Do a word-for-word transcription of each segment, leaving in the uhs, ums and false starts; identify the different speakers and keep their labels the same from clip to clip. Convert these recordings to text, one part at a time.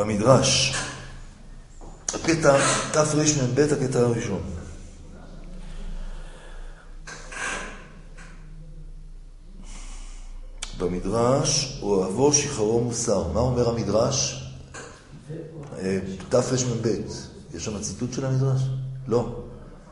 Speaker 1: במדרש. הקטע תרמ"ב, הקטע הראשון. במדרש, אוהבו שחרו מוסר. מה אומר המדרש? תרמ"ב. יש שם ציטוט של המדרש? לא.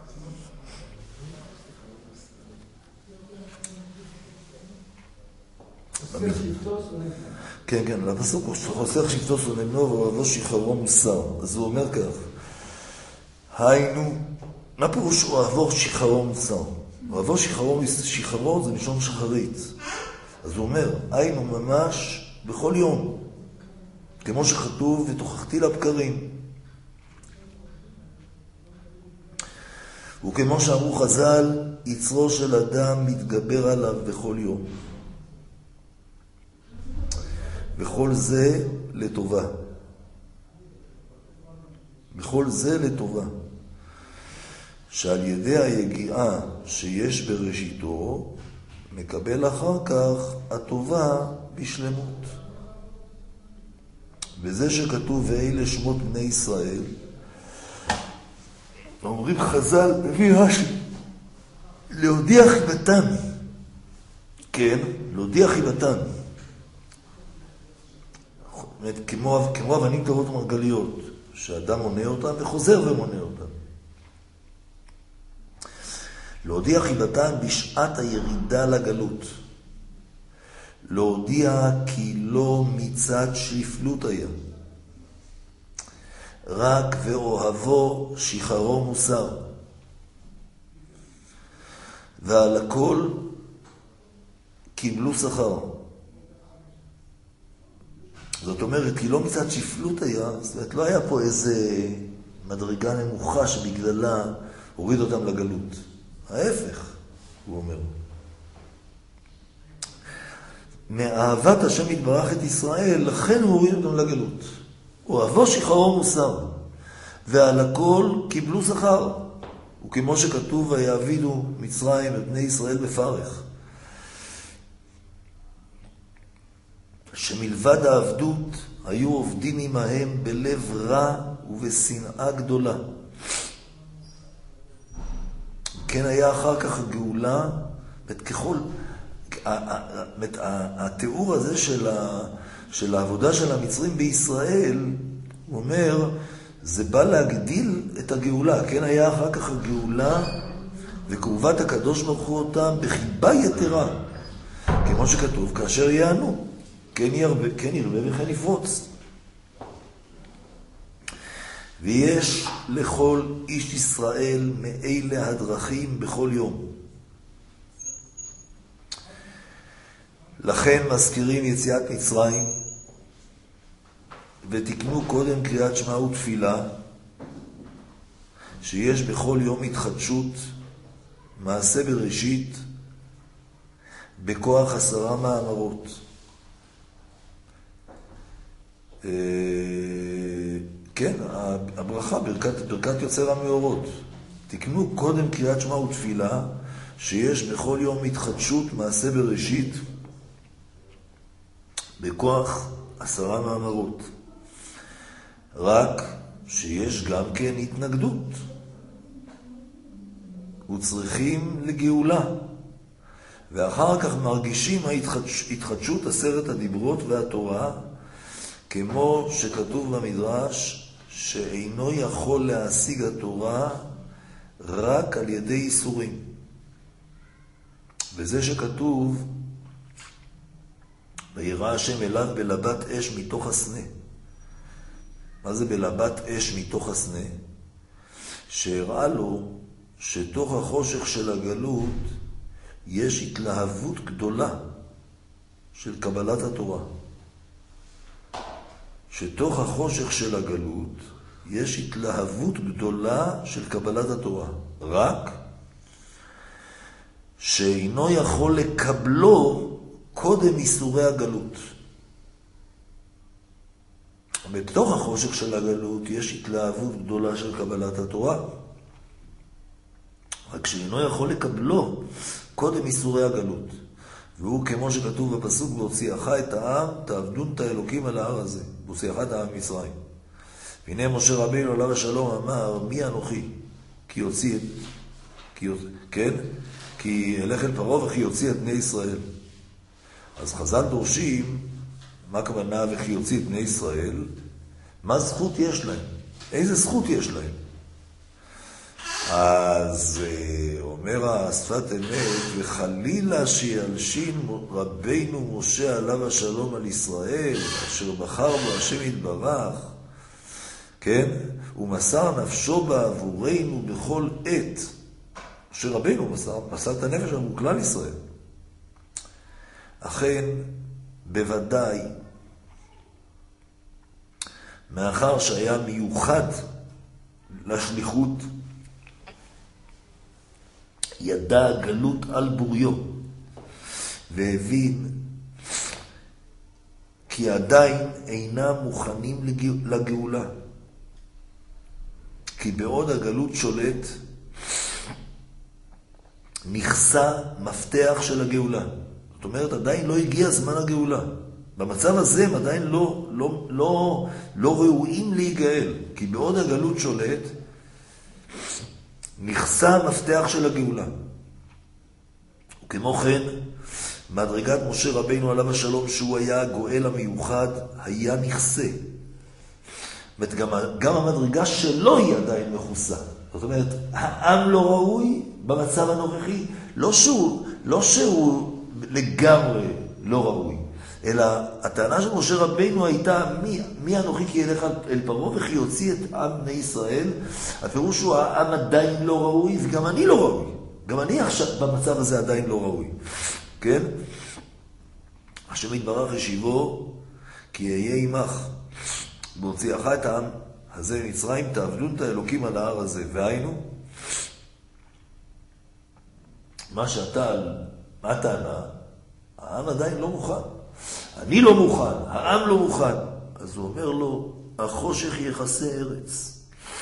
Speaker 1: כן, כן, לפסוק הוא חוסך שבטו שונא בנו ואוהבו שחרו מוסר. אז הוא אומר כך, היינו, מה פירוש אוהבו שחרו מוסר? אוהבו שחרו, שחרו זה משון שחרית. אז הוא אומר, היינו ממש בכל יום, כמו שכתוב, ותוכחתי לבקרים. וכמו שאמרו חז"ל, יצרו של אדם מתגבר עליו בכל יום. בכל זה לטובה. בכל זה לטובה. שעל ידי היגיעה שיש בראשיתו, מקבל אחר כך הטובה בשלמות. וזה שכתוב ואלה שמות בני ישראל, אומרים חז"ל, מביא רש"י, להודיע חיבתן. כן, להודיע חיבתן. כמו, כמו אבנים טובות ומרגליות, שאדם מונה אותן וחוזר ומונה אותן. להודיע חיבתן בשעת הירידה לגלות. להודיע כי לא מצד שפלות היה. רק ואוהבו שחרו מוסר. ועל הכל קיבלו שכר. זאת אומרת, כי לא מצד שפלות היה, זאת אומרת, לא היה פה איזה מדרגה נמוכה שבגללה הוריד אותם לגלות. ההפך, הוא אומר. מאהבת השם יתברך את ישראל, לכן הוא הוריד אותם לגלות. אוהבו שחרו מוסר, ועל הכל קיבלו שכר. וכמו שכתוב, ויעבידו מצרים את בני ישראל בפרך. שמלבד העבדות היו עובדים עמהם בלב רע ובשנאה גדולה. כן היה אחר כך הגאולה, ככל, התיאור הזה של, ה, של העבודה של המצרים בישראל, הוא אומר, זה בא להגדיל את הגאולה. כן היה אחר כך הגאולה, וקרבת הקדוש ברוך הוא אותם בחיבה יתרה. כמו שכתוב, כאשר יענו, כן ירבה, כן ירבה וכן יפרוץ. ויש לכל איש ישראל מאלה הדרכים בכל יום. לכן מזכירים יציאת מצרים, ותקנו קודם קריאת שמע ותפילה, שיש בכל יום התחדשות, מעשה בראשית, בכוח עשרה מאמרות. כן, הברכה, ברכת, ברכת יוצר המאורות. תקנו קודם קריאת שמע ותפילה, שיש בכל יום התחדשות, מעשה בראשית, בכוח עשרה מאמרות. רק שיש גם כן התנגדות. וצריכים לגאולה. ואחר כך מרגישים ההתחדשות עשרת הדיברות והתורה, כמו שכתוב במדרש, שאינו יכול להשיג התורה רק על ידי איסורים. וזה שכתוב, וירא השם אליו בלבת אש מתוך הסנה. מה זה בלבת אש מתוך הסנה? שהראה לו שתוך החושך של הגלות יש התלהבות גדולה של קבלת התורה. שתוך החושך של הגלות יש התלהבות גדולה של קבלת התורה. רק שאינו יכול לקבלו קודם איסורי הגלות. בתוך החושך של הגלות יש התלהבות גדולה של קבלת התורה. רק שאינו יכול לקבלו קודם איסורי הגלות. והוא כמו שכתוב בפסוק, והוציאך את העם, תעבדון את האלוקים על ההר הזה. בהוציאך העם מצרים. והנה משה רבינו עליו השלום אמר, מי אנוכי? כי יוציא את... כי... כן? כי אלך אל פרעה וכי יוציא את בני ישראל. אז חז"ל דורשים, מה הכוונה וכי יוציא את בני ישראל? מה זכות יש להם? איזה זכות יש להם? אז אומר השפת אמת, וחלילה שילשין רבינו משה עליו השלום על ישראל, אשר בחר בו השם יתברך, כן? ומסר נפשו בעבורנו בכל עת. משה רבינו מסר, מסר את הנפש עבור כלל ישראל. אכן, בוודאי, מאחר שהיה מיוחד לשליחות, ידע הגלות על בוריו, והבין כי עדיין אינם מוכנים לגאולה. כי בעוד הגלות שולט, נכסה מפתח של הגאולה. זאת אומרת, עדיין לא הגיע זמן הגאולה. במצב הזה הם עדיין לא, לא, לא, לא ראויים להיגאל. כי בעוד הגלות שולט, נכסה המפתח של הגאולה. וכמו כן, מדרגת משה רבינו עליו השלום, שהוא היה הגואל המיוחד, היה נכסה. גם, גם המדרגה שלו היא עדיין מכוסה. זאת אומרת, העם לא ראוי במצב הנוכחי, לא שהוא, לא שהוא לגמרי לא ראוי, אלא הטענה של משה רבינו הייתה, מי, מי אנוכי כי ילך אל פרעה וכי יוציא את עם בני ישראל. הפירוש הוא, העם עדיין לא ראוי, וגם אני לא ראוי. גם אני עכשיו במצב הזה עדיין לא ראוי. כן? השם יתברך ישיבו, כי אהיה עמך, בהוציאך את העם הזה מצרים, תעבדון את האלוקים על ההר הזה. והיינו, מה שאתה, מה הטענה? העם עדיין לא מוכן. אני לא מוכן, העם לא מוכן. אז הוא אומר לו, החושך יחסה ארץ.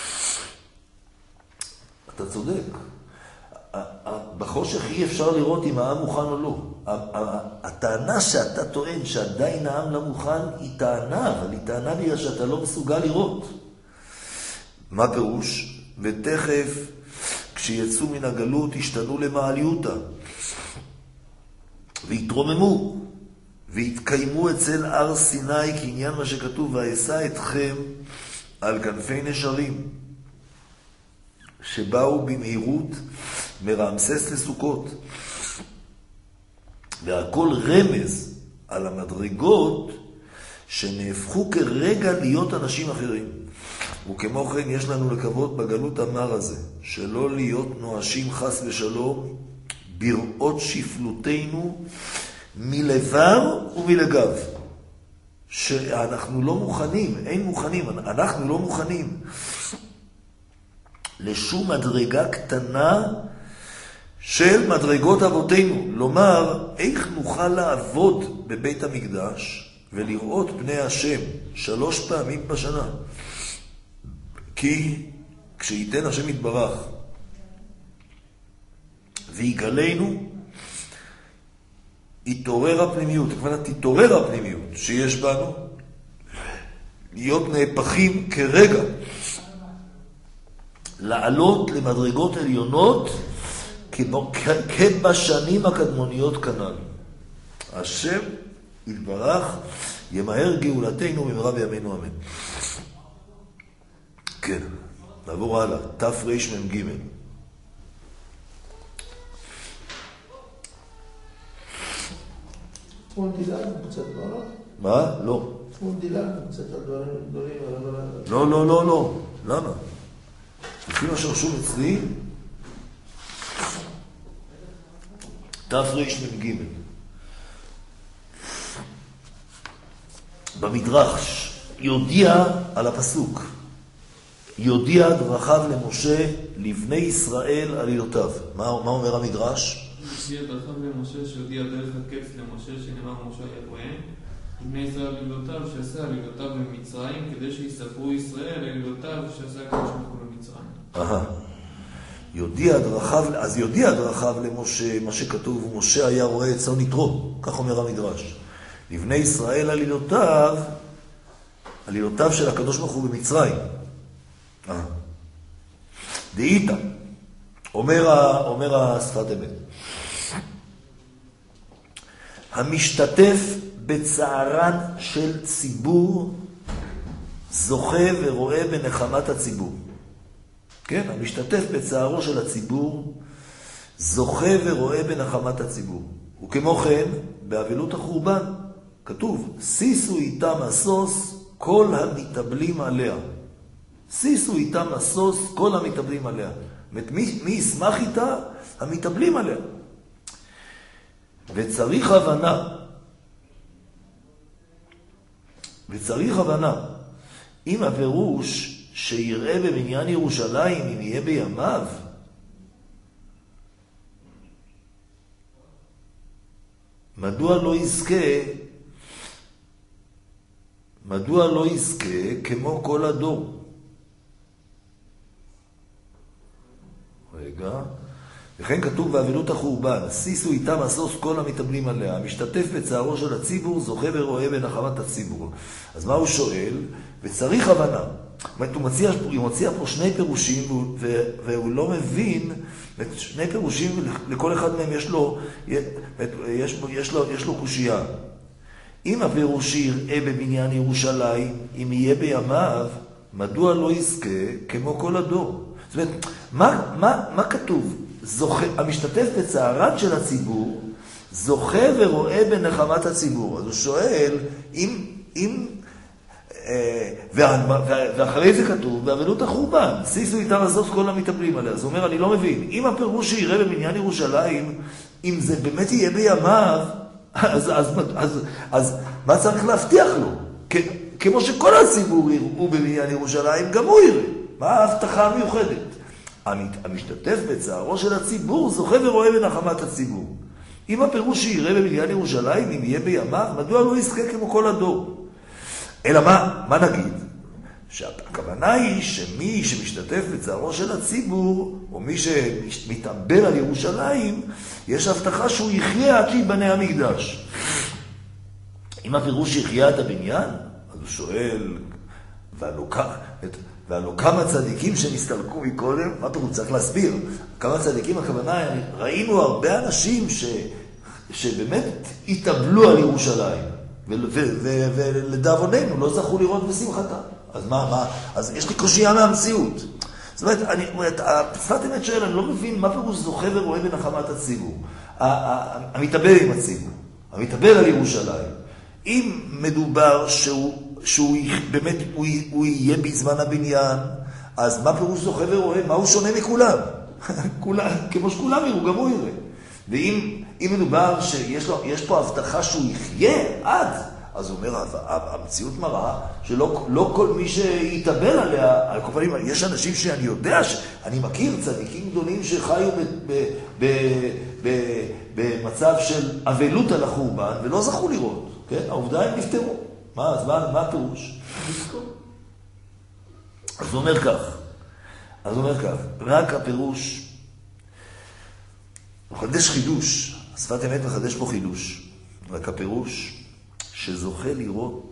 Speaker 1: אתה צודק. בחושך אי אפשר לראות אם העם מוכן או לא. הטענה שאתה טוען שעדיין העם לא מוכן היא טענה, אבל היא טענה בגלל שאתה לא מסוגל לראות. מה פירוש? ותכף כשיצאו מן הגלות השתנו למעליותה והתרוממו והתקיימו אצל הר סיני, כעניין מה שכתוב, ואשא אתכם על כנפי נשרים, שבאו במהירות מרמסס לסוכות. והכל רמז על המדרגות שנהפכו כרגע להיות אנשים אחרים. וכמו כן יש לנו לקוות בגלות המר הזה, שלא להיות נואשים חס ושלום בראות שפלותנו מלבר ומלגב. שאנחנו לא מוכנים, אין מוכנים, אנחנו לא מוכנים לשום מדרגה קטנה של מדרגות אבותינו. לומר, איך נוכל לעבוד בבית המקדש ולראות פני השם שלוש פעמים בשנה? כי כשייתן השם יתברך ויגלנו, יתעורר הפנימיות, הכוונה תתעורר הפנימיות שיש בנו, להיות נהפכים כרגע, לעלות למדרגות עליונות כבשנים הקדמוניות כנ"ל. השם יתברך ימהר גאולתנו במהרה בימינו אמן. כן, נעבור הלאה, תרמ"ג.
Speaker 2: הוא דילגנו קצת, לא?
Speaker 1: מה? לא.
Speaker 2: הוא דילגנו קצת על דברים גדולים, אבל...
Speaker 1: לא, לא, לא, לא. למה? לפי מה שרשום אצלי, תרמ"ג. במדרש יודיע על הפסוק, יודיע דרכיו למשה לבני ישראל עלילותיו. מה, מה אומר המדרש?
Speaker 3: יודיע דרכיו למשה, שהודיע דרך הקץ למשה, שנאמר משה הכהן, לבני ישראל עלילותיו, שעשה עלילותיו במצרים, כדי שיספרו ישראל עלילותיו, שעשה הקדוש ברוך הוא במצרים.
Speaker 1: אהה. יודיע דרכיו, אז יודיע דרכיו למשה, מה שכתוב, ומשה היה רואה את צאן יתרו, כך אומר המדרש. לבני ישראל עלילותיו, עלילותיו של הקדוש ברוך הוא במצרים. אה. דאיתא, אומר, ה, אומר השפת אמת. המשתתף בצערן של ציבור זוכה ורואה בנחמת הציבור. כן, המשתתף בצערו של הציבור זוכה ורואה בנחמת הציבור. וכמו כן, באבלות החורבן, כתוב, סיסו איתם הסוס כל המתאבלים עליה. סיסו איתם הסוס כל המתאבלים עליה. מי, מי ישמח איתה? המתאבלים עליה. וצריך הבנה, וצריך הבנה, אם הפירוש שיראה בבניין ירושלים, אם יהיה בימיו, מדוע לא יזכה, מדוע לא יזכה כמו כל הדור? רגע, וכן כתוב באבלות החורבן, סיסו איתם הסוס כל המתאבלים עליה, המשתתף בצערו של הציבור, זוכה ורואה בנחמת הציבור. אז מה הוא שואל? וצריך הבנה. הוא מציע, הוא מציע פה שני פירושים, והוא לא מבין, שני פירושים, לכל אחד מהם יש לו, יש, יש לו, יש לו קושייה. אם הפירוש יראה בבניין ירושלים, אם יהיה בימיו, מדוע לא יזכה כמו כל הדור? זאת אומרת, מה, מה, מה כתוב? זוכה, המשתתף בצערן של הציבור, זוכה ורואה בנחמת הציבור. אז הוא שואל, אם, אם, אה, ואחרי זה כתוב, באבלות החורבן, סיסו איתם הסוס כל המתאבלים עליה. אז הוא אומר, אני לא מבין, אם הפירוש שיראה בבניין ירושלים, אם זה באמת יהיה בימיו, אז, אז, אז, אז, אז מה צריך להבטיח לו? כמו שכל הציבור יראו בבניין ירושלים, גם הוא יראה. מה ההבטחה המיוחדת? המשתתף בצערו של הציבור זוכה ורואה בנחמת הציבור. אם הפירוש שיראה בבניין ירושלים, אם יהיה בימיו, מדוע לא יזכה כמו כל הדור? אלא מה? מה נגיד? שהכוונה היא שמי שמשתתף בצערו של הציבור, או מי שמתאבל על ירושלים, יש הבטחה שהוא יחיה עד שיבנה המקדש. אם הפירוש יחיה את הבניין, אז הוא שואל, והלא כך, והלא כמה צדיקים שנסתלקו מקודם, מה פירוש? צריך להסביר. כמה צדיקים, הכוונה, ראינו הרבה אנשים ש, שבאמת התאבלו על ירושלים, ולדאבוננו לא זכו לראות בשמחתה. אז מה, מה? אז יש לי קושייה מהמציאות. זאת אומרת, אני, השפת אמת שואל, אני לא מבין מה פירוש זוכה ורואה בנחמת הציבור. המתאבל עם הציבור, המתאבל על ירושלים. אם מדובר שהוא, שהוא באמת, הוא, הוא יהיה בזמן הבניין, אז מה פירוש זוכה ורואה? מה הוא שונה מכולם? כולם, כמו שכולם יראו, גם הוא יראה. ואם אם מדובר שיש לו, יש פה הבטחה שהוא יחיה עד, אז הוא אומר, המציאות מראה שלא לא כל מי שיתאבל עליה, על כל פנים, יש אנשים שאני יודע, אני מכיר צדיקים גדולים שחיו ב, ב, ב, ב, במצב של אבלות על החורבן, ולא זכו לראות. כן? העובדה הם נפטרו. מה, אז מה, מה הפירוש? אז הוא אומר כך, אז הוא אומר כך, רק הפירוש, הוא חדש חידוש, השפת אמת מחדש פה חידוש, רק הפירוש שזוכה לראות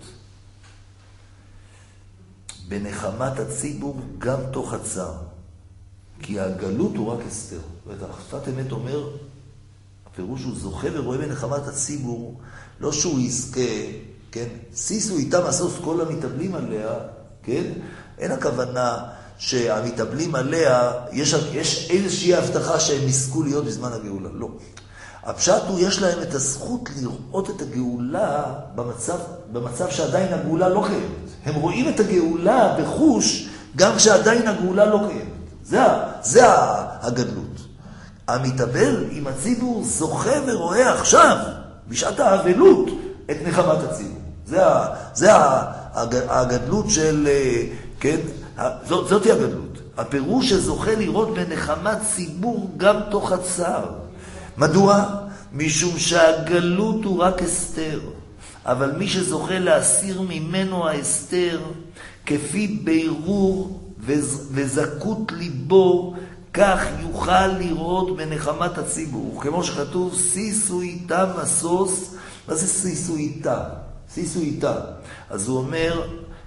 Speaker 1: בנחמת הציבור גם תוך הצער, כי הגלות הוא רק אסתר. השפת אמת אומר, הפירוש הוא זוכה ורואה בנחמת הציבור, לא שהוא יזכה, כן? סיסו איתם הסוס כל המתאבלים עליה, כן? אין הכוונה שהמתאבלים עליה, יש, יש איזושהי הבטחה שהם יזכו להיות בזמן הגאולה. לא. הפשט הוא, יש להם את הזכות לראות את הגאולה במצב, במצב שעדיין הגאולה לא קיימת. הם רואים את הגאולה בחוש, גם כשעדיין הגאולה לא קיימת. זה, זה הגדלות. המתאבל עם הציבור זוכה ורואה עכשיו, בשעת האבלות, את נחמת הציבור. זה, זה הגדלות של, כן, זאת, זאת היא הגדלות. הפירוש שזוכה לראות בנחמת ציבור גם תוך הצער. מדוע? משום שהגלות הוא רק אסתר. אבל מי שזוכה להסיר ממנו האסתר, כפי בירור וזקות ליבו, כך יוכל לראות בנחמת הציבור. כמו שכתוב, סיסו איתם הסוס. מה זה סיסו איתם? סיסו איתם. אז הוא אומר,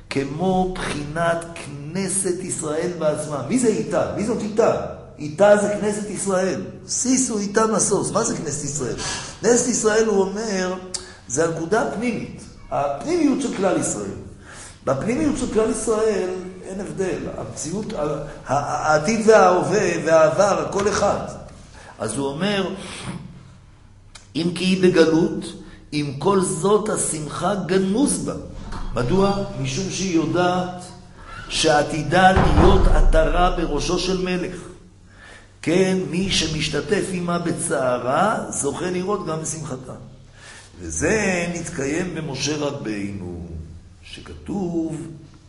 Speaker 1: כמו בחינת כנסת ישראל בעצמה. מי זה איתה? מי זאת איתה? איתה זה כנסת ישראל. סיסו איתה מסוס. מה זה כנסת ישראל? כנסת ישראל, הוא אומר, זה הנקודה הפנימית. הפנימיות של כלל ישראל. בפנימיות של כלל ישראל אין הבדל. המציאות, העתיד וההווה והעבר, הכל אחד. אז הוא אומר, אם כי היא בגלות, עם כל זאת השמחה גנוז בה. מדוע? משום שהיא יודעת שעתידה להיות עטרה בראשו של מלך. כן, מי שמשתתף עמה בצערה, זוכה לראות גם בשמחתה. וזה נתקיים במשה רבינו, שכתוב,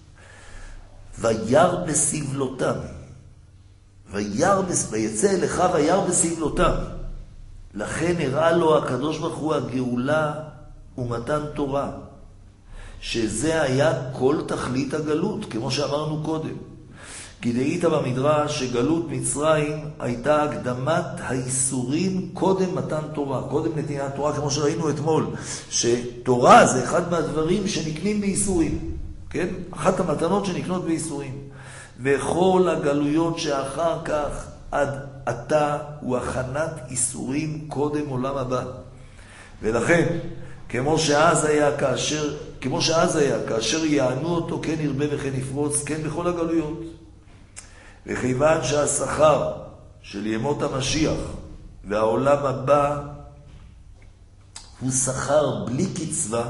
Speaker 1: וירא בסבלותם. וירא, ויצא אליך וירא בסבלותם. לכן הראה לו הקדוש ברוך הוא הגאולה ומתן תורה. שזה היה כל תכלית הגלות, כמו שאמרנו קודם. כי דאית במדרש שגלות מצרים הייתה הקדמת האיסורים קודם מתן תורה, קודם נתינת תורה, כמו שראינו אתמול, שתורה זה אחד מהדברים שנקנים באיסורים, כן? אחת המתנות שנקנות באיסורים. וכל הגלויות שאחר כך עד עתה הוא הכנת איסורים קודם עולם הבא. ולכן, כמו שאז היה כאשר, כמו שאז היה, כאשר יענו אותו, כן ירבה וכן יפרוץ, כן בכל הגלויות. וכיוון שהשכר של ימות המשיח והעולם הבא הוא שכר בלי קצבה,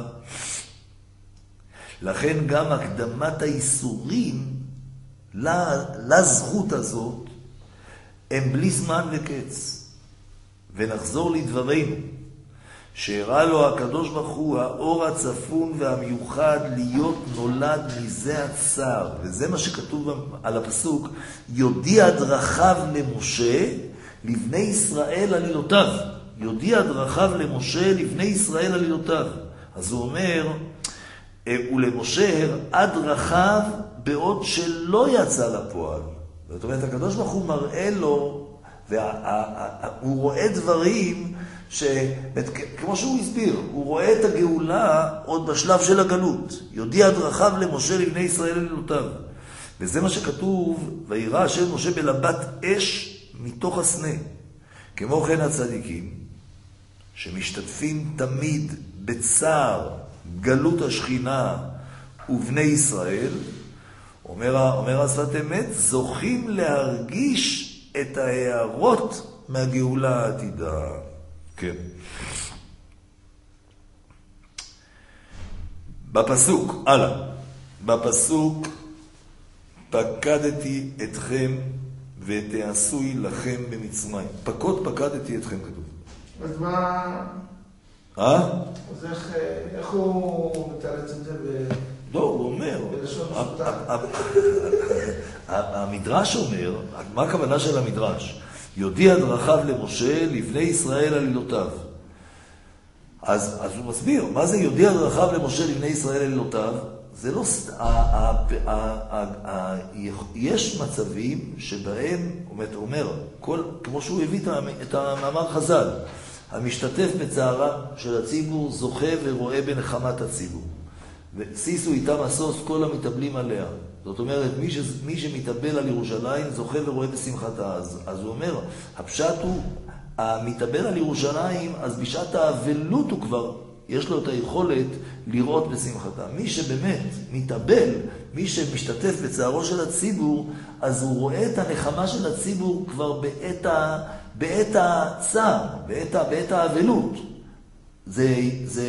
Speaker 1: לכן גם הקדמת האיסורים לזכות הזאת הם בלי זמן וקץ. ונחזור לדברינו, שהראה לו הקדוש ברוך הוא האור הצפון והמיוחד להיות נולד מזה הצער. וזה מה שכתוב על הפסוק, יודיע דרכיו למשה לבני ישראל עלילותיו. יודיע דרכיו למשה לבני ישראל עלילותיו. אז הוא אומר, ולמשה הראה דרכיו בעוד שלא יצא לפועל. זאת אומרת, הקדוש ברוך הוא מראה לו, והוא רואה דברים ש... כמו שהוא הסביר, הוא רואה את הגאולה עוד בשלב של הגלות. יודיע דרכיו למשה לבני ישראל עלילותיו. וזה מה שכתוב, וירא השם משה בלבת אש מתוך הסנה. כמו כן הצדיקים, שמשתתפים תמיד בצער גלות השכינה ובני ישראל, אומר, אומר השפת אמת, זוכים להרגיש את ההערות מהגאולה העתידה. כן. בפסוק, הלאה. בפסוק, פקדתי אתכם ותעשוי לכם במצרים. פקוד פקדתי אתכם כתוב.
Speaker 2: אז מה...
Speaker 1: אה?
Speaker 2: אז איך, איך הוא מתארץ את זה ב...
Speaker 1: לא, הוא אומר, המדרש אומר, מה הכוונה של המדרש? יודיע דרכיו למשה לבני ישראל עלילותיו. אז, אז הוא מסביר, מה זה יודיע דרכיו למשה לבני ישראל עלילותיו? זה לא... יש מצבים שבהם, הוא אומר, כל, כמו שהוא הביא את המאמר חז"ל, המשתתף בצערם של הציבור זוכה ורואה בנחמת הציבור. וסיסו איתה מסוס כל המתאבלים עליה. זאת אומרת, מי, ש... מי שמתאבל על ירושלים זוכה ורואה בשמחתה. אז, אז הוא אומר, הפשט הוא, המתאבל על ירושלים, אז בשעת האבלות הוא כבר, יש לו את היכולת לראות בשמחתה. מי שבאמת מתאבל, מי שמשתתף בצערו של הציבור, אז הוא רואה את הנחמה של הציבור כבר בעת, ה... בעת הצער, בעת, ה... בעת האבלות. זה... זה...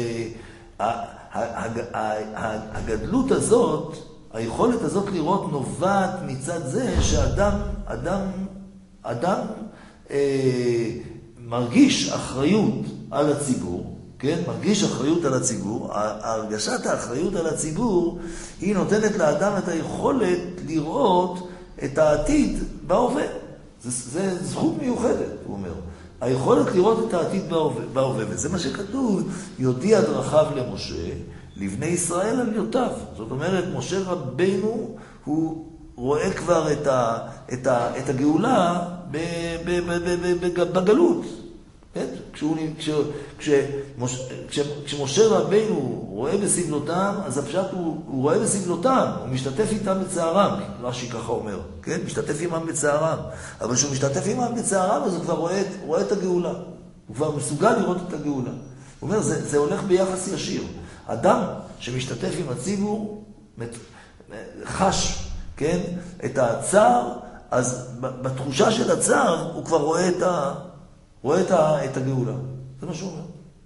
Speaker 1: הגדלות הזאת, היכולת הזאת לראות נובעת מצד זה שאדם, אדם, אדם אה, מרגיש אחריות על הציבור, כן? מרגיש אחריות על הציבור. הרגשת האחריות על הציבור היא נותנת לאדם את היכולת לראות את העתיד בהווה. זה, זה זכות מיוחדת, הוא אומר. היכולת לראות את העתיד בהווה, וזה מה שכתוב, יודיע דרכיו למשה, לבני ישראל עלילותיו. זאת אומרת, משה רבינו, הוא רואה כבר את, ה, את, ה, את הגאולה ב, ב, ב, ב, ב, בגלות. כן? כשהוא, כש, כש, כש, כשמשה רבינו רואה בסבלותם, אז הפשט הוא, הוא רואה בסבלותם, הוא משתתף איתם בצערם, רש"י ככה אומר, כן? משתתף עמם בצערם. אבל כשהוא משתתף עמם בצערם, אז הוא כבר רואה, רואה את הגאולה. הוא כבר מסוגל לראות את הגאולה. הוא אומר, זה, זה הולך ביחס ישיר. אדם שמשתתף עם הציבור, חש, כן? את הצער, אז בתחושה של הצער הוא כבר רואה את ה... רואה את, ה, את הגאולה. זה מה שהוא אומר.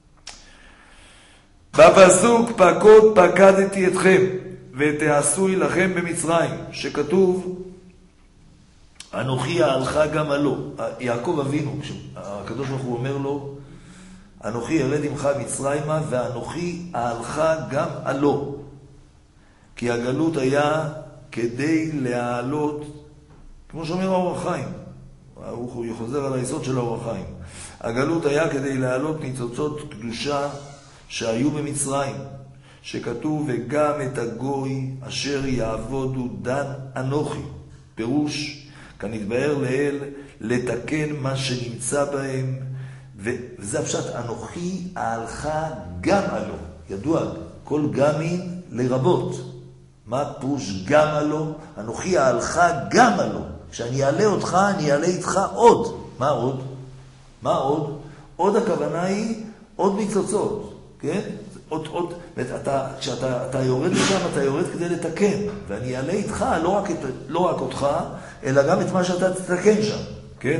Speaker 4: בפסוק פקוד פקדתי אתכם ותעשוי לכם במצרים, שכתוב
Speaker 1: אנוכי אהלך גם עלו. יעקב אבינו, הקדוש ברוך הוא אומר לו, אנוכי ירד עמך מצרימה ואנוכי אהלך גם עלו. כי הגלות היה כדי להעלות, כמו שאומר האור החיים, הוא חוזר על היסוד של האור החיים. הגלות היה כדי להעלות ניצוצות קדושה שהיו במצרים, שכתוב וגם את הגוי אשר יעבודו דן אנוכי. פירוש, כנתבהר לאל, לתקן מה שנמצא בהם, וזה הפשט, אנוכי אהלך גם עלו. ידוע, כל גמין לרבות. מה פירוש גם עלו? אנוכי אהלך גם עלו. כשאני אעלה אותך, אני אעלה איתך עוד. מה עוד? מה עוד? עוד הכוונה היא עוד ניצוצות, כן? עוד, עוד, אתה, כשאתה אתה יורד לשם, אתה יורד כדי לתקן, ואני אעלה איתך לא רק, את, לא רק אותך, אלא גם את מה שאתה תתקן שם, כן?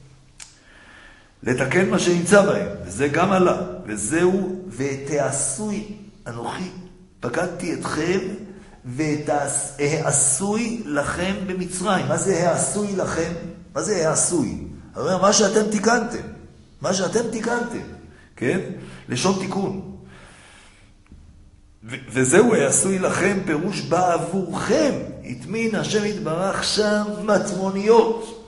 Speaker 1: לתקן מה שנמצא בהם, וזה גם עלה, וזהו, ותעשוי, אנוכי, פקדתי אתכם, והעשוי לכם במצרים. מה זה העשוי לכם? מה זה העשוי? אומר, מה שאתם תיקנתם. מה שאתם תיקנתם. כן? לשון תיקון. ו- וזהו העשוי לכם, פירוש בעבורכם. התמין השם יתברך שם מטמוניות.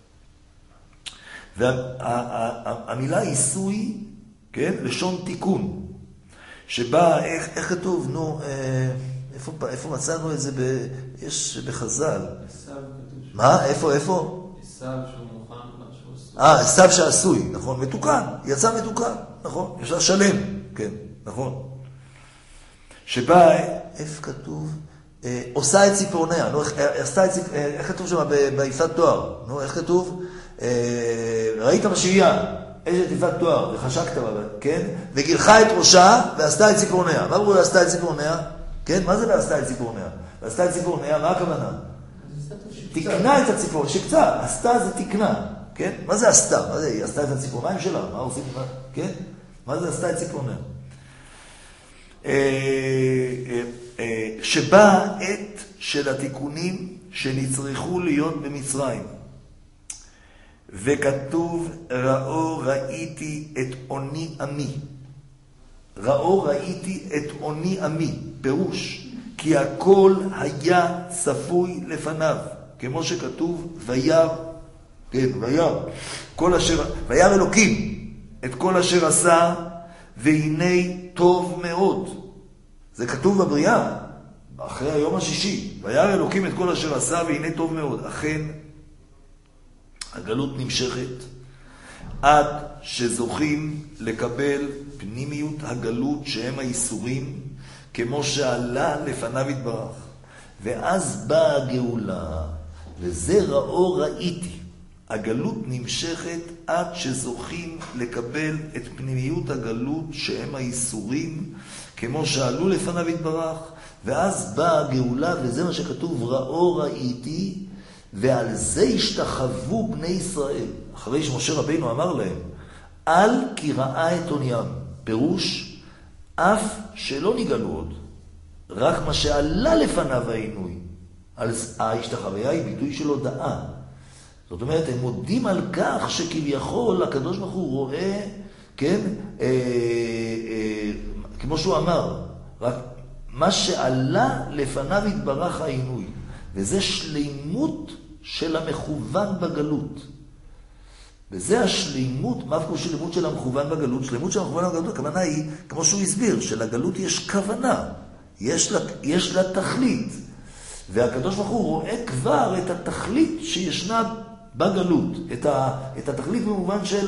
Speaker 1: והמילה עשוי, כן? לשון תיקון. שבה, איך, איך כתוב? נו, אה... איפה, איפה מצאנו את זה? ב... יש בחז"ל. מה? איפה, איפה?
Speaker 3: עשיו שהוא מוכן משהו עשוי.
Speaker 1: אה, עשיו שעשוי, נכון. מתוקן. יצא מתוקן, נכון. יצא שלם, כן, נכון. שבה, איפה כתוב? אה, עושה את ציפורניה. נו, עשתה את ציפורניה. איך כתוב שם ביפת תואר? נו, איך כתוב? אה, ראית בשביעה, איזה יפת תואר, וחשקת בה, כן? וגילחה את ראשה, ועשתה את ציפורניה. מה אמרו לעשתה את ציפורניה? כן, מה זה ועשתה את ציפורניה? ועשתה את ציפורניה, מה הכוונה? תקנה את הציפורניה, שקצה, עשתה זה תקנה, כן? מה זה עשתה? מה זה? היא עשתה את הציפורניים שלה, מה עושים? כן? מה זה עשתה את ציפורניה? שבאה עת של התיקונים שנצרכו להיות במצרים. וכתוב, ראו ראיתי את עוני עמי. ראו ראיתי את עוני עמי, פירוש, כי הכל היה צפוי לפניו, כמו שכתוב, וירא, כן, וירא, כל אשר, וירא אלוקים, את כל אשר עשה, והנה טוב מאוד. זה כתוב בבריאה, אחרי היום השישי, וירא אלוקים את כל אשר עשה, והנה טוב מאוד. אכן, הגלות נמשכת, עד שזוכים לקבל פנימיות הגלות שהם האיסורים, כמו שעלה לפניו יתברך. ואז באה הגאולה, וזה ראו ראיתי. הגלות נמשכת עד שזוכים לקבל את פנימיות הגלות שהם האיסורים, כמו שעלו לפניו יתברך. ואז באה הגאולה, וזה מה שכתוב, ראו ראיתי, ועל זה השתחוו בני ישראל. אחרי שמשה רבינו אמר להם, אל כי ראה את עוניים. פירוש, אף שלא נגלו עוד, רק מה שעלה לפניו העינוי. ההשתחוויה היא ביטוי של הודאה. זאת אומרת, הם מודים על כך שכביכול הקדוש ברוך הוא רואה, כן, אה, אה, כמו שהוא אמר, רק מה שעלה לפניו יתברך העינוי. וזה שלימות של המכוון בגלות. וזה השלימות, מה פירוש שלימות של המכוון בגלות? שלימות של המכוון בגלות, הכוונה היא, כמו שהוא הסביר, שלגלות יש כוונה, יש לה, יש לה תכלית. והקדוש ברוך הוא רואה כבר את התכלית שישנה בגלות, את, ה, את התכלית במובן של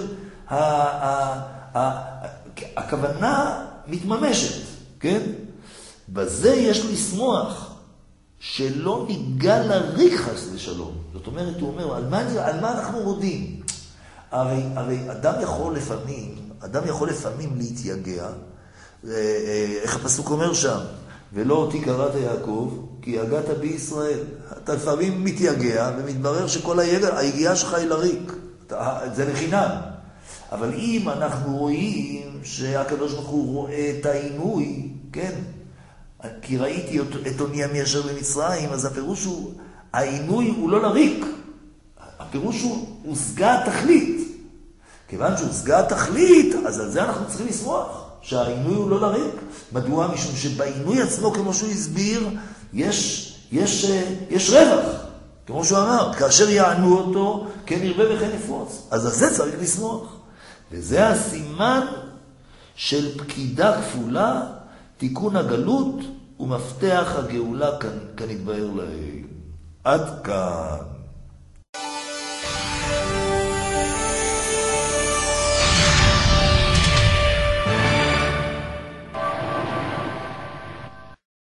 Speaker 1: הכוונה מתממשת, כן? בזה יש לשמוח, שלא ניגע לריק חס ושלום. זאת אומרת, הוא אומר, על מה, על מה אנחנו מודים? הרי, הרי אדם יכול לפעמים, אדם יכול לפעמים להתייגע, איך הפסוק אומר שם? ולא אותי קראת יעקב, כי יגעת בישראל. אתה לפעמים מתייגע, ומתברר שכל היגיעה שלך היא לריק. זה לחינם. אבל אם אנחנו רואים שהקדוש ברוך הוא רואה את העינוי, כן? כי ראיתי את עוני עמי אשר במצרים, אז הפירוש הוא, העינוי הוא לא לריק. הפירוש הוא, הושגה התכלית. כיוון שהושגה התכלית, אז על זה אנחנו צריכים לשמוח. שהעינוי הוא לא לריק. מדוע? משום שבעינוי עצמו, כמו שהוא הסביר, יש, יש, יש רווח. כמו שהוא אמר, כאשר יענו אותו, כן ירבה וכן יפרוץ. אז על זה צריך לשמוח. וזה הסימן של פקידה כפולה, תיקון הגלות ומפתח הגאולה כאן, כאן יתבהר להם. עד כאן.